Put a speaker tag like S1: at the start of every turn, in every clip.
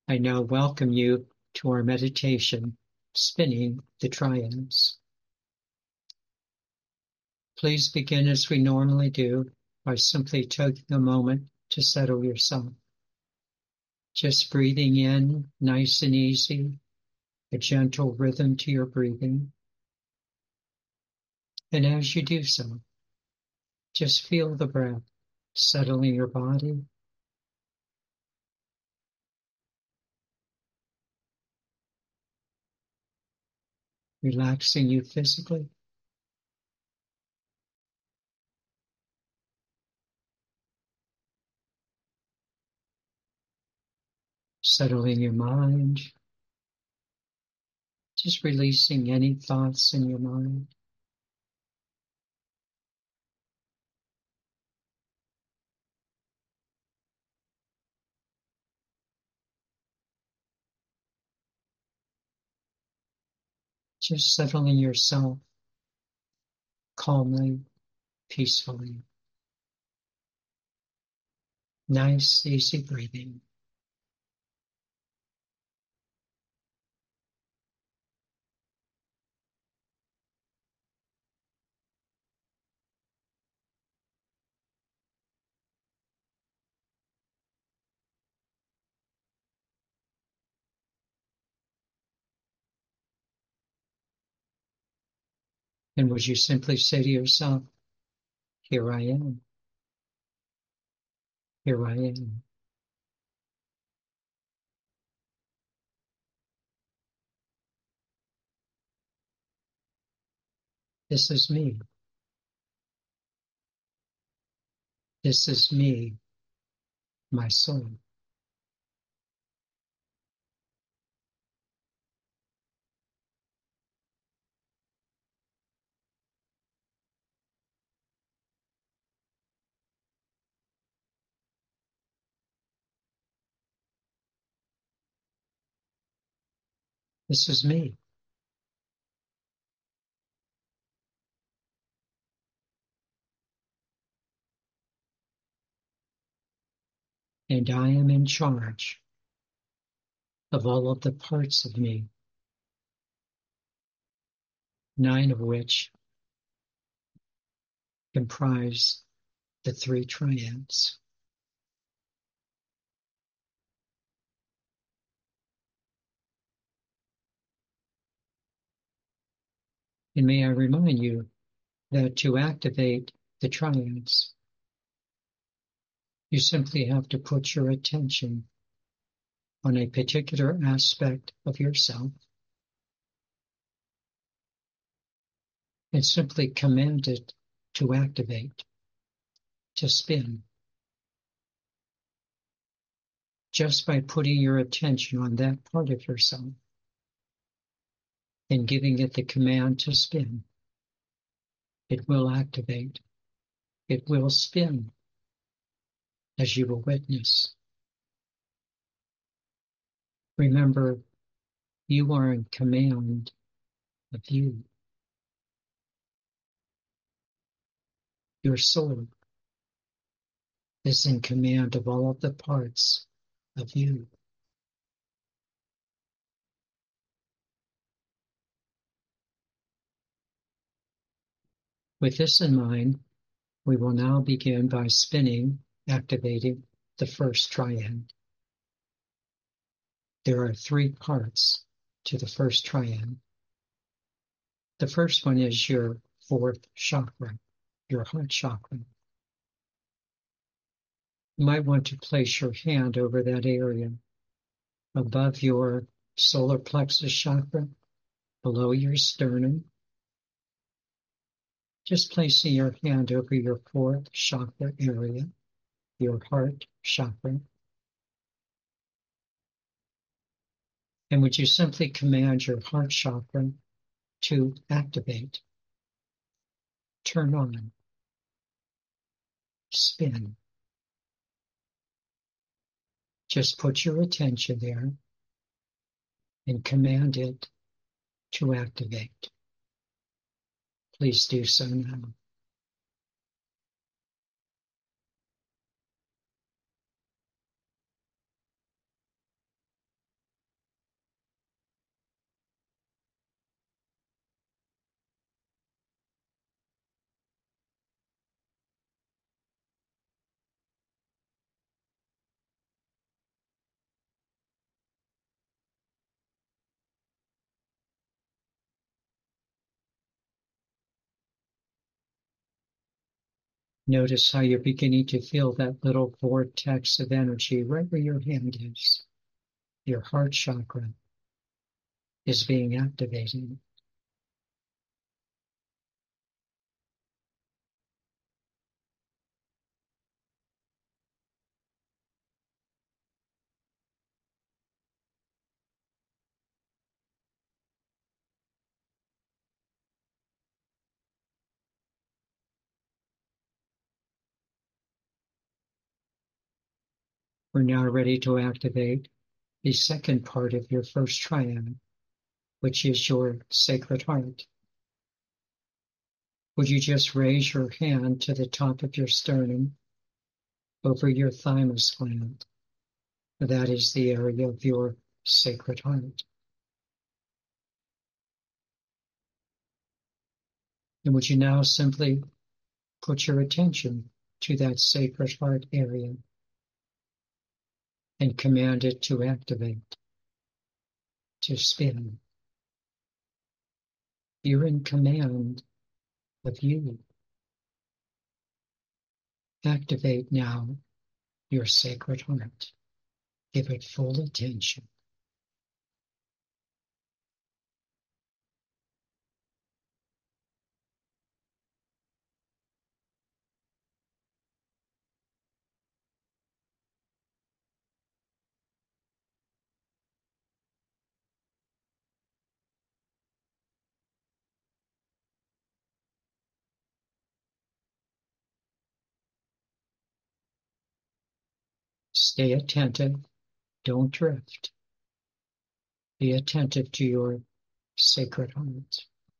S1: I now welcome you to our meditation, Spinning the Triads. Please begin as we normally do by simply taking a moment to settle yourself. Just breathing in, nice and easy, a gentle rhythm to your breathing. And as you do so, just feel the breath settling your body. Relaxing you physically. Settling your mind. Just releasing any thoughts in your mind. Just settling yourself calmly, peacefully. Nice, easy breathing. And would you simply say to yourself, here I am, here I am. This is me. This is me, my soul. This is me. And I am in charge of all of the parts of me, 9 of which comprise the 3 triads. And may I remind you that to activate the triads, you simply have to put your attention on a particular aspect of yourself and simply command it to activate, to spin. Just by putting your attention on that part of yourself and giving it the command to spin, it will activate. It will spin, as you will witness. Remember, you are in command of you. Your soul is in command of all of the parts of you. With this in mind, we will now begin by spinning, activating the first triad. There are 3 parts to the first triad. The first one is your 4th chakra, your heart chakra. You might want to place your hand over that area, above your solar plexus chakra, below your sternum. Just placing your hand over your 4th chakra area, your heart chakra. And would you simply command your heart chakra to activate, turn on, spin. Just put your attention there and command it to activate. Please do so now. Notice how you're beginning to feel that little vortex of energy right where your hand is. Your heart chakra is being activated. We're now ready to activate the second part of your first triad, which is your sacred heart. Would you just raise your hand to the top of your sternum over your thymus gland? That is the area of your sacred heart. And would you now simply put your attention to that sacred heart area and command it to activate, to spin? You're in command of you. Activate now your sacred heart. Give it full attention. Stay attentive. Don't drift. Be attentive to your sacred heart.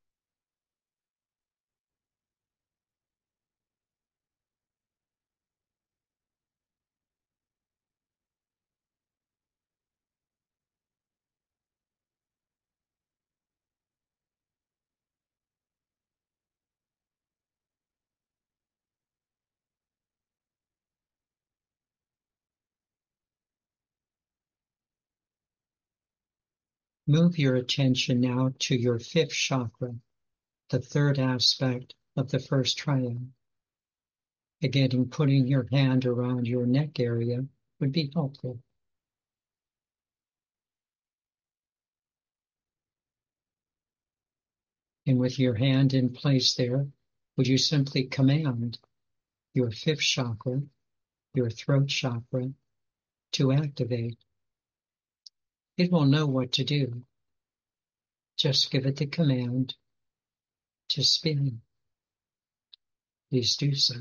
S1: Move your attention now to your fifth chakra, the third aspect of the first triad. Again, putting your hand around your neck area would be helpful. And with your hand in place there, would you simply command your fifth chakra, your throat chakra, to activate? It will know what to do. Just give it the command to spin. Please do so.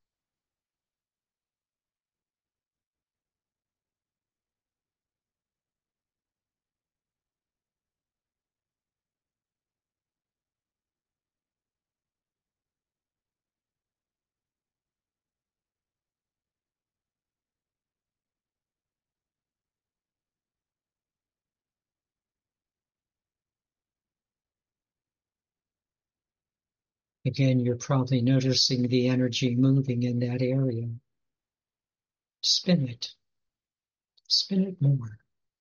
S1: Again, you're probably noticing the energy moving in that area. Spin it. Spin it more.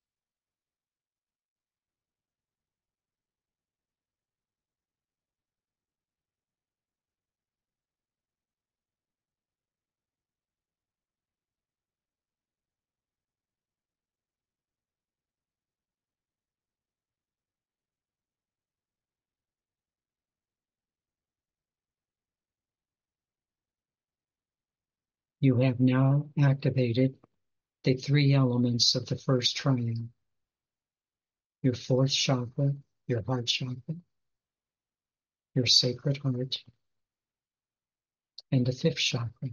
S1: You have now activated the three elements of the first triad. Your fourth chakra, your heart chakra, your sacred heart, and the fifth chakra.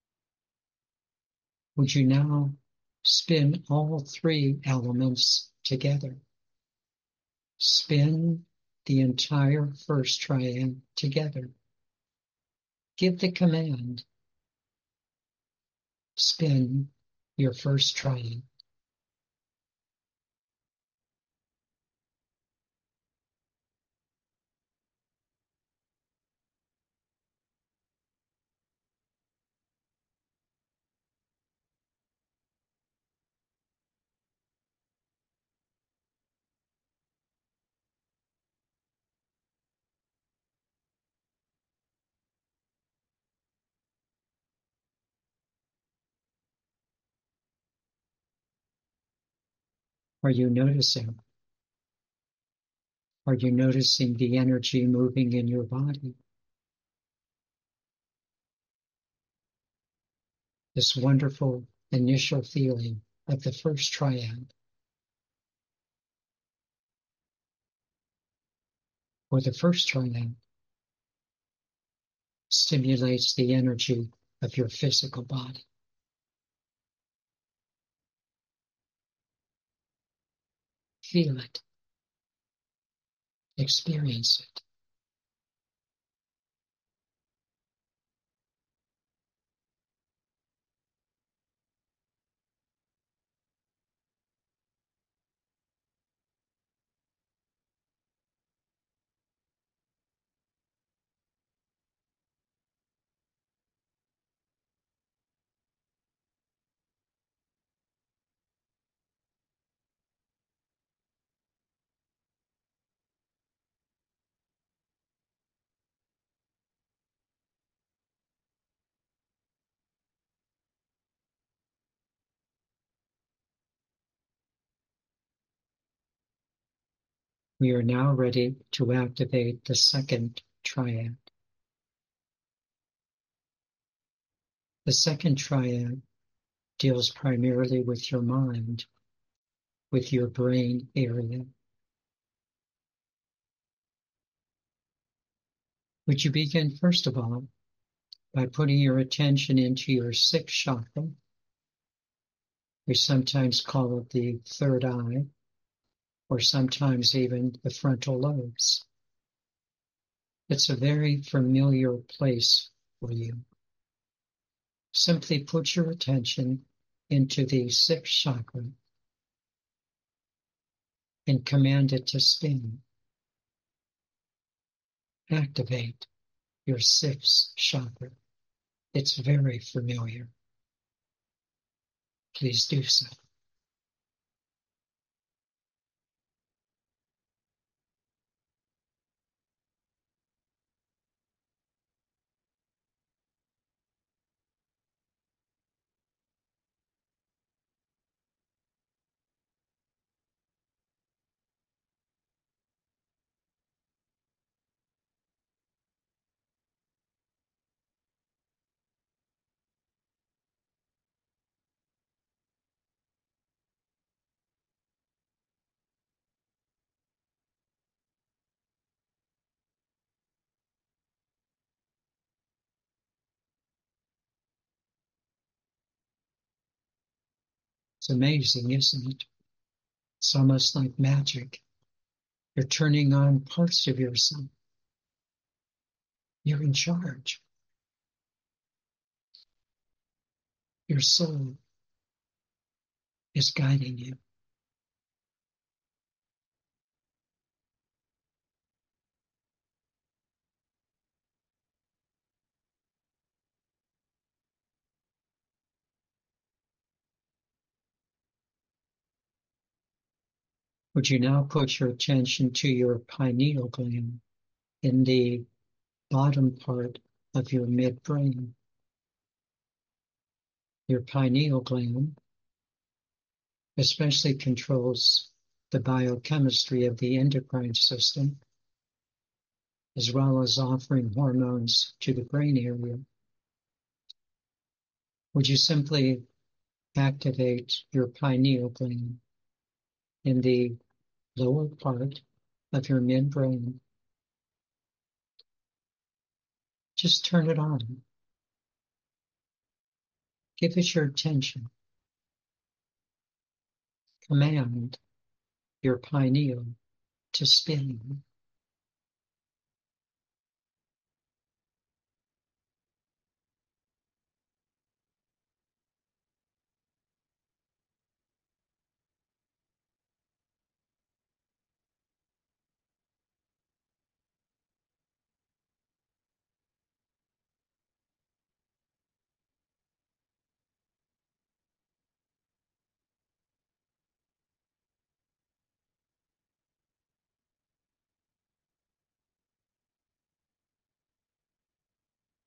S1: Would you now spin all three elements together? Spin the entire first triad together. Give the command. Spin your first triad. Are you noticing? Are you noticing the energy moving in your body? This wonderful initial feeling of the first triad, or the first triad, stimulates the energy of your physical body. Feel it. Experience it. We are now ready to activate the second triad. The second triad deals primarily with your mind, with your brain area. Would you begin, first of all, by putting your attention into your sixth chakra? We sometimes call it the third eye, or sometimes even the frontal lobes. It's a very familiar place for you. Simply put your attention into the sixth chakra and command it to spin. Activate your sixth chakra. It's very familiar. Please do so. It's amazing, isn't it? It's almost like magic. You're turning on parts of yourself. You're in charge. Your soul is guiding you. Would you now put your attention to your pineal gland in the bottom part of your midbrain? Your pineal gland especially controls the biochemistry of the endocrine system, as well as offering hormones to the brain area. Would you simply activate your pineal gland in the lower part of your midbrain? Just turn it on. Give it your attention. Command your pineal to spin.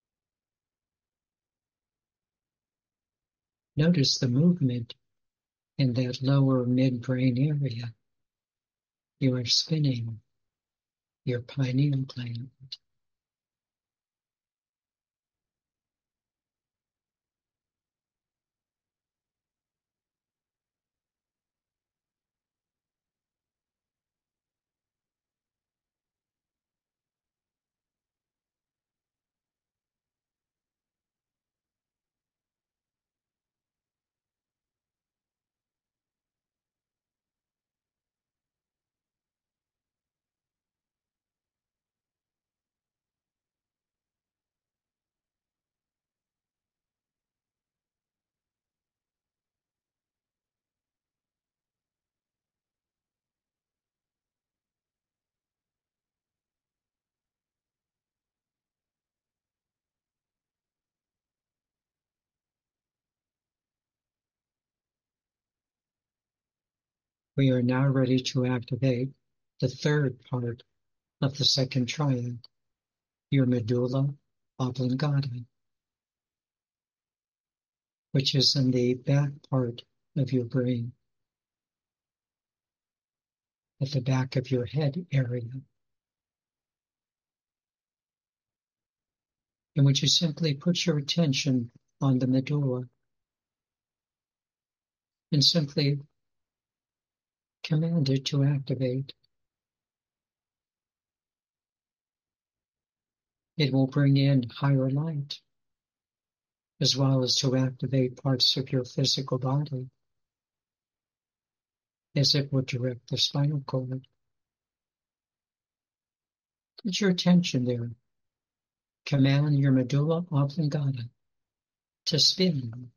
S1: Notice the movement in that lower midbrain area, you are spinning your pineal gland. We are now ready to activate the third part of the second triad, your medulla oblongata, which is in the back part of your brain, at the back of your head area, in which you simply put your attention on the medulla and simply command it to activate. It will bring in higher light, as well as to activate parts of your physical body, as it would direct the spinal cord. Put your attention there. Command your medulla oblongata to spin.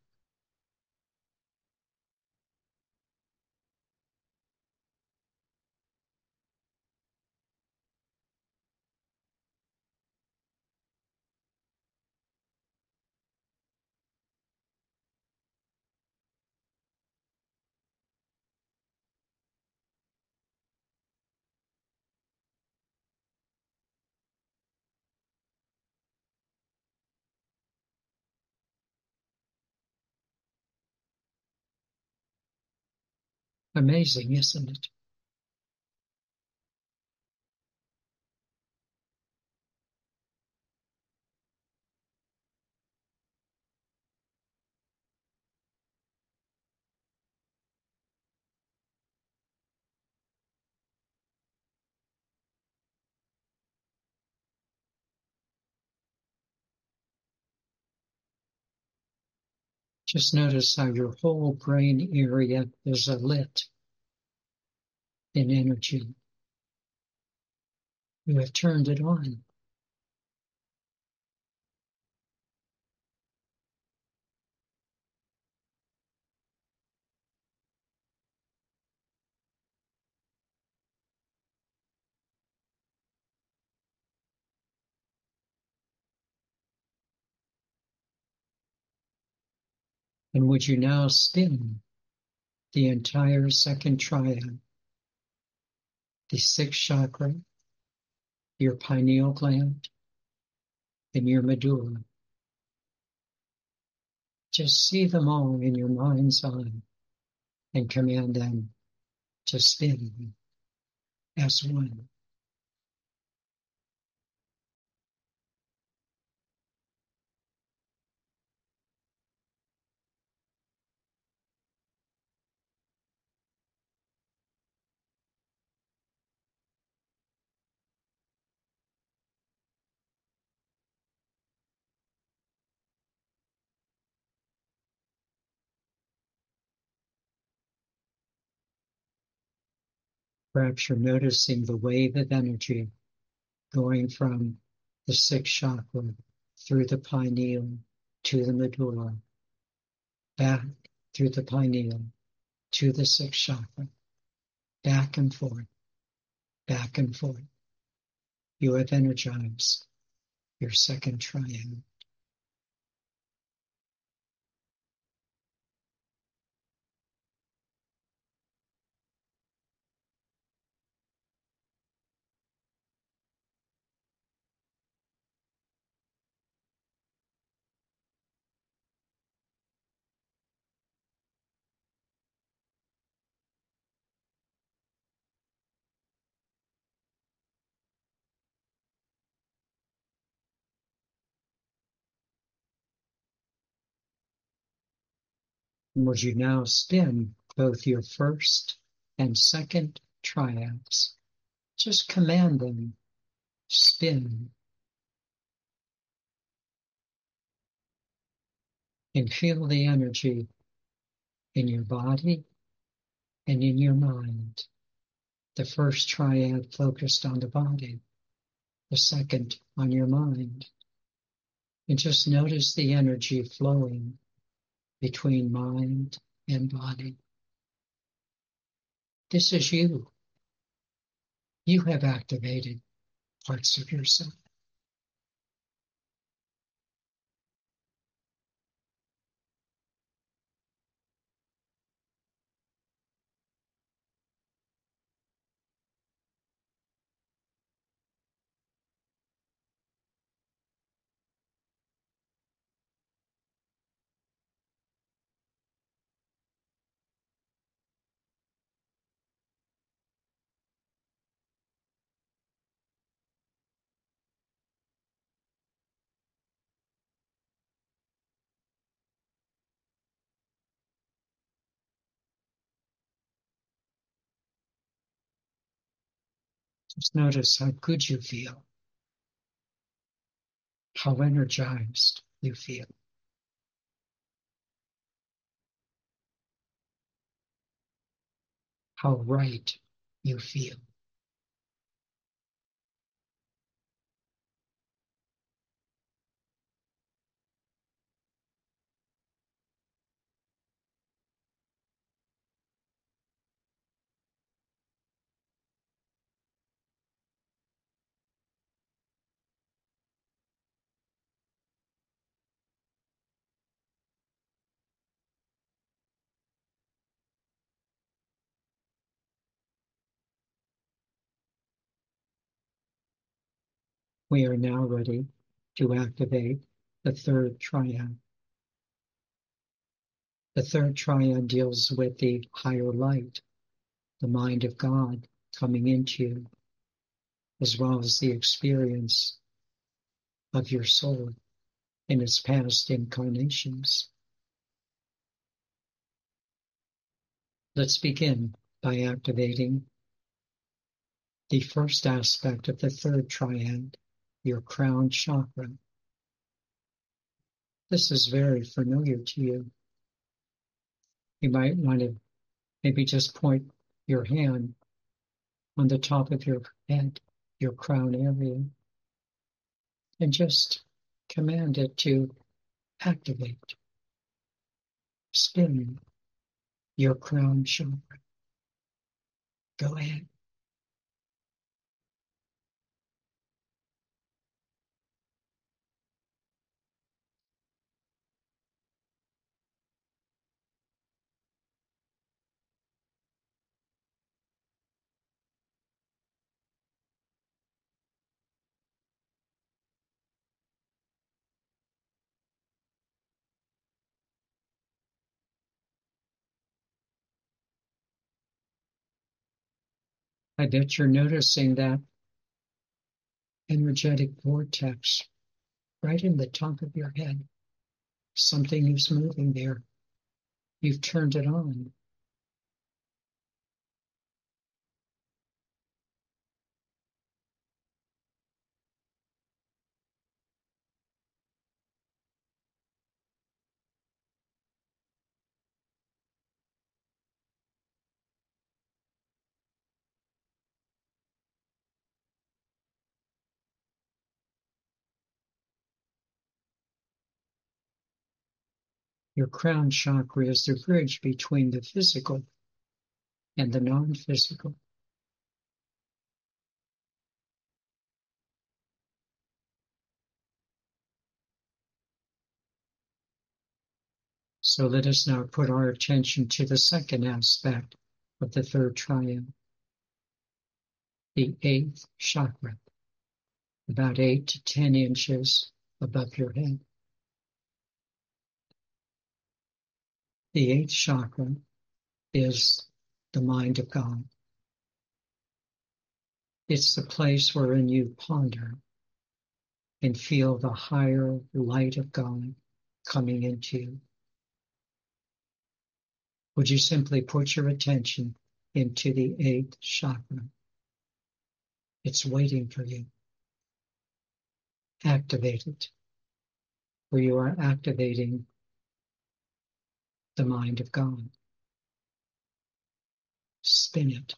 S1: Amazing, isn't it? Just notice how your whole brain area is alit in energy. You have turned it on. And would you now spin the entire second triad, the sixth chakra, your pineal gland, and your medulla? Just see them all in your mind's eye and command them to spin as one. Perhaps you're noticing the wave of energy going from the sixth chakra through the pineal to the medulla, back through the pineal to the sixth chakra, back and forth, back and forth. You have energized your second triad. And would you now spin both your first and second triads? Just command them, spin, and feel the energy in your body and in your mind. The first triad focused on the body, the second on your mind. And just notice the energy flowing between mind and body. This is you. You have activated parts of yourself. Just notice how good you feel, how energized you feel. How right you feel. We are now ready to activate the third triad. The third triad deals with the higher light, the mind of God coming into you, as well as the experience of your soul in its past incarnations. Let's begin by activating the first aspect of the third triad, your crown chakra. This is very familiar to you. You might want to maybe just point your hand on the top of your head, your crown area, and just command it to activate, spin your crown chakra. Go ahead. I bet you're noticing that energetic vortex right in the top of your head. Something is moving there. You've turned it on. Your crown chakra is the bridge between the physical and the non-physical. So let us now put our attention to the second aspect of the third triad, the eighth chakra, about 8 to 10 inches above your head. The eighth chakra is the mind of God. It's the place wherein you ponder and feel the higher light of God coming into you. Would you simply put your attention into the eighth chakra? It's waiting for you. Activate it, where you are activating the mind of God. Spin it.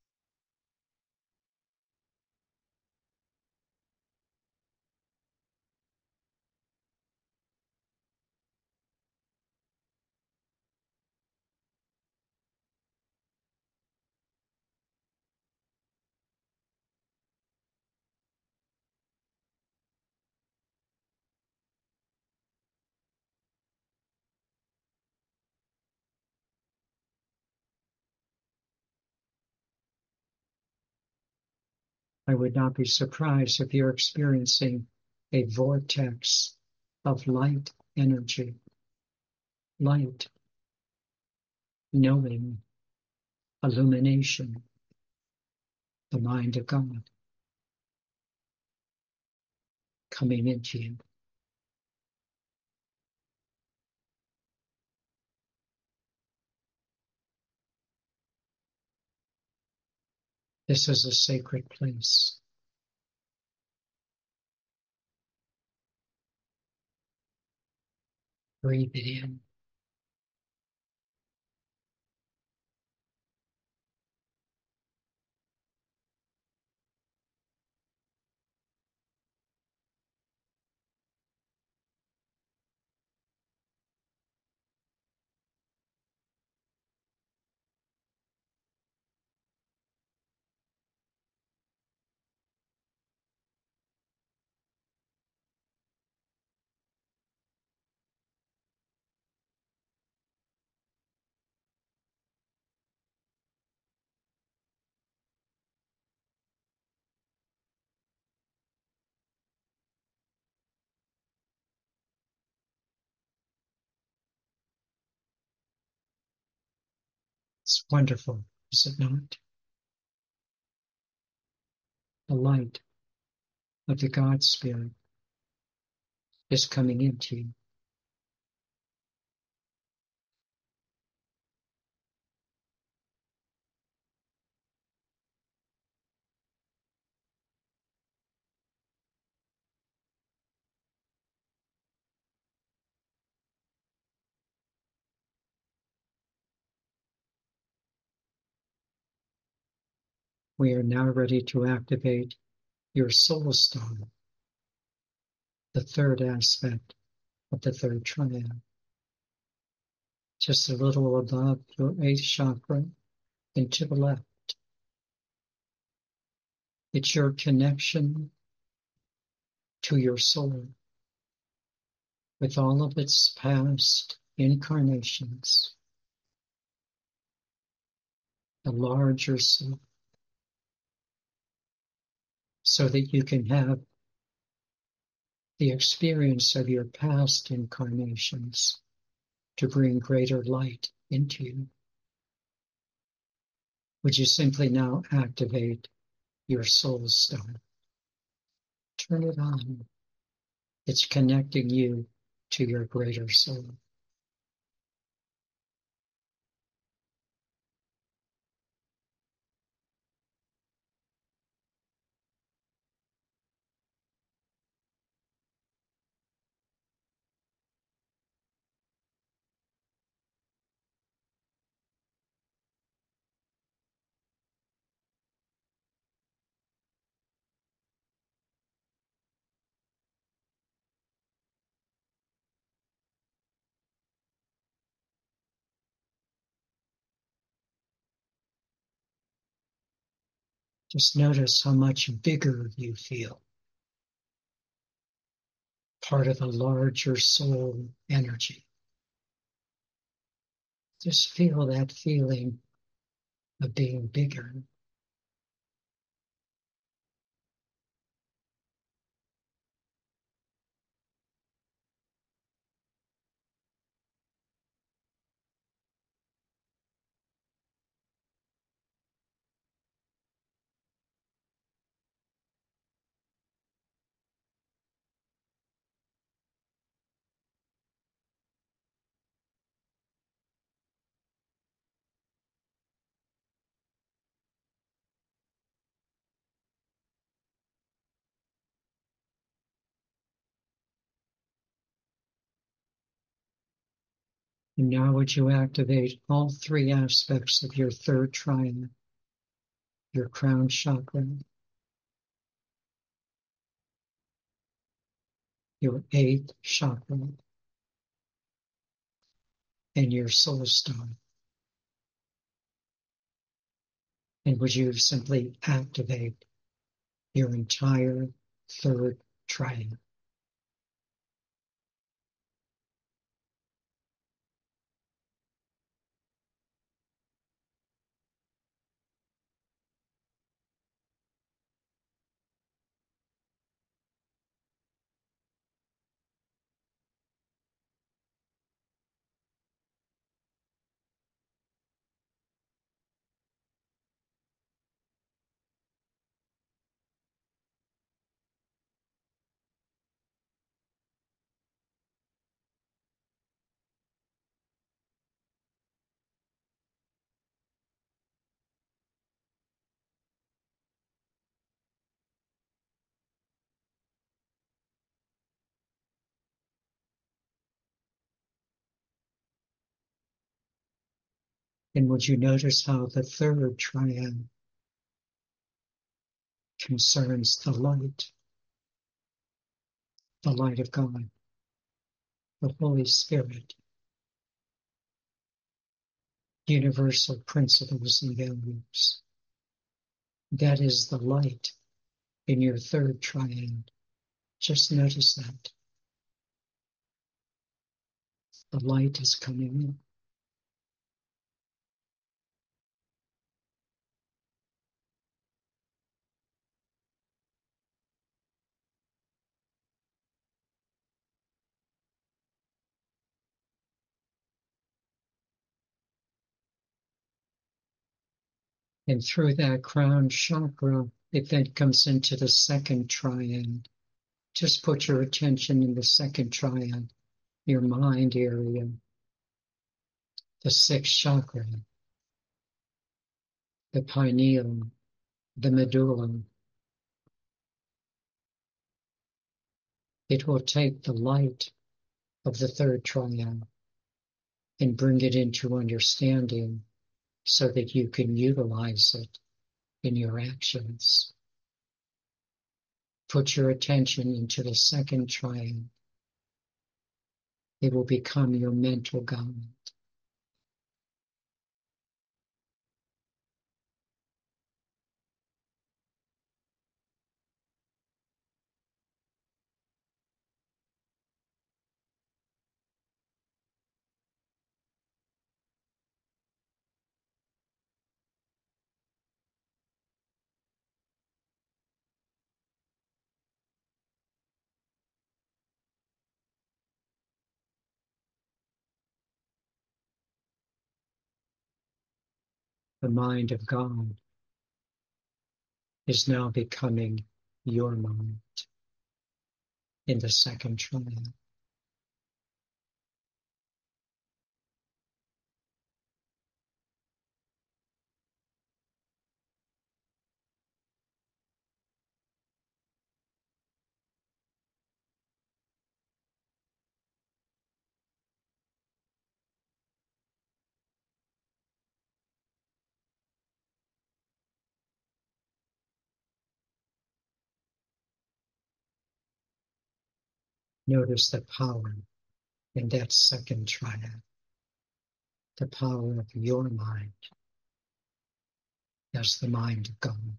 S1: I would not be surprised if you're experiencing a vortex of light energy, light, knowing, illumination, the mind of God coming into you. This is a sacred place. Breathe it in. It's wonderful, is it not? The light of the God Spirit is coming into you. We are now ready to activate your soul stone, the third aspect of the third triad, just a little above your eighth chakra and to the left. It's your connection to your soul with all of its past incarnations, the larger self, so that you can have the experience of your past incarnations to bring greater light into you. Would you simply now activate your soul stone? Turn it on. It's connecting you to your greater soul. Just notice how much bigger you feel, part of the larger soul energy. Just feel that feeling of being bigger. And now would you activate all three aspects of your third triad, your crown chakra, your eighth chakra, and your soul star. And would you simply activate your entire third triad? And would you notice how the third triad concerns the light of God, the Holy Spirit, universal principles and values. That is the light in your third triad. Just notice that. The light is coming in. And through that crown chakra, it then comes into the second triad. Just put your attention in the second triad, your mind area, the sixth chakra, the pineal, the medulla. It will take the light of the third triad and bring it into understanding so that you can utilize it in your actions. Put your attention into the second triad. It will become your mental guide. The mind of God is now becoming your mind in the second triad. Notice the power in that second triad, the power of your mind as the mind of God.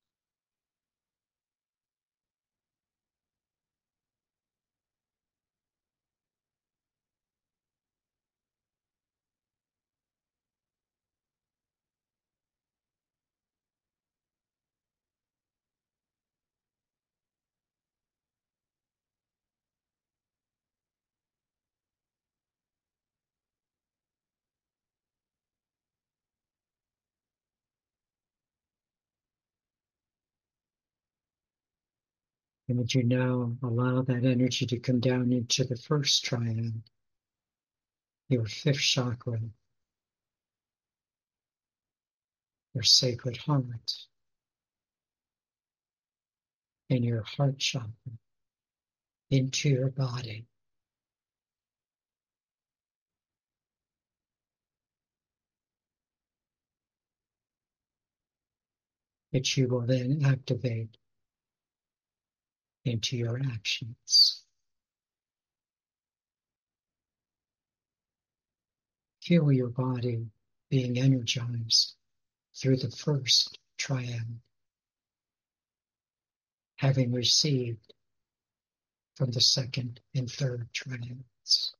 S1: And would you now allow that energy to come down into the first triad, your fifth chakra, your sacred heart, and your heart chakra into your body. that you will then activate into your actions. Feel your body being energized through the first triad, having received from the second and third triads.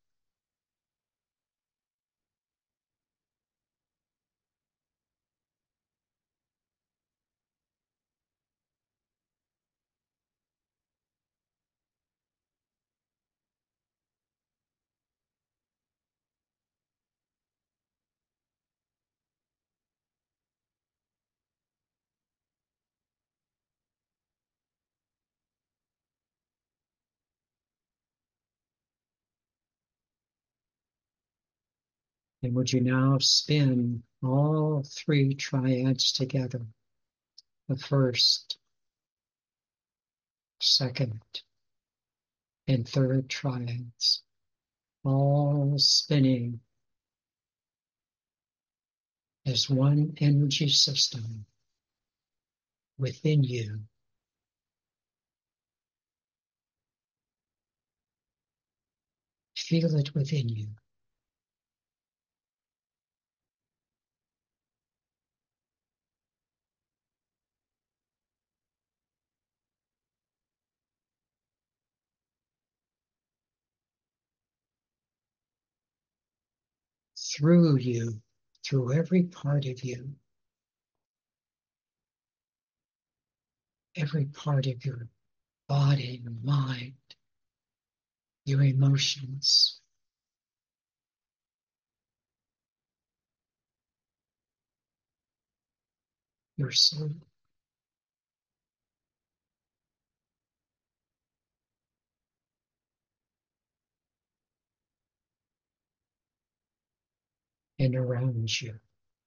S1: And would you now spin all three triads together? The first, second, and third triads, all spinning as one energy system within you. Feel it within you. Through you, through every part of you, every part of your body, your mind, your emotions, your soul. And around you,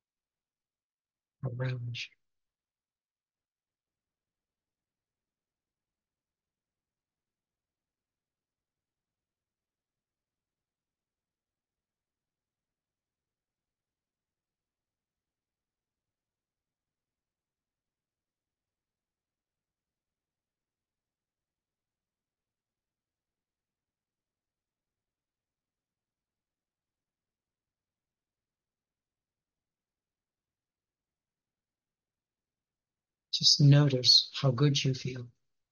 S1: around you. Just notice how good you feel,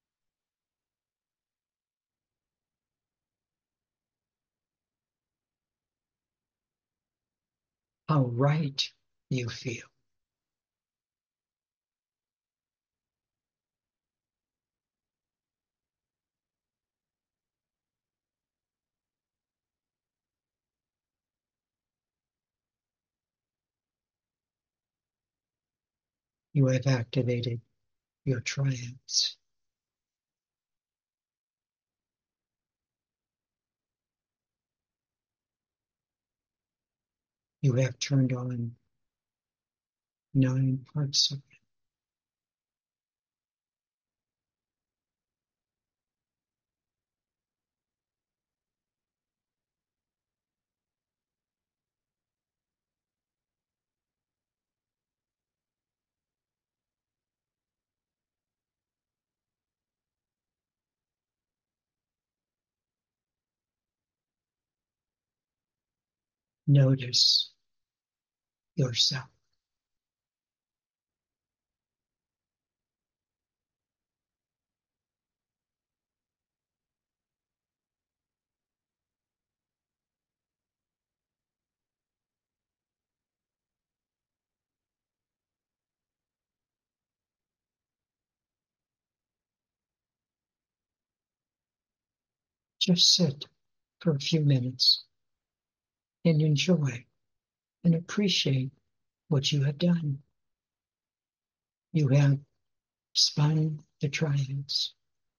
S1: how right you feel. You have activated your triumphs. You have turned on 9 parts of it. Notice yourself. Just sit for a few minutes and enjoy and appreciate what you have done. You have spun the triads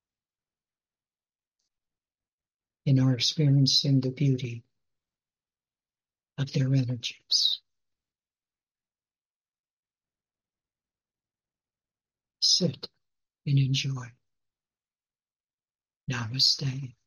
S1: and are experiencing the beauty of their energies. Sit and enjoy. Namaste.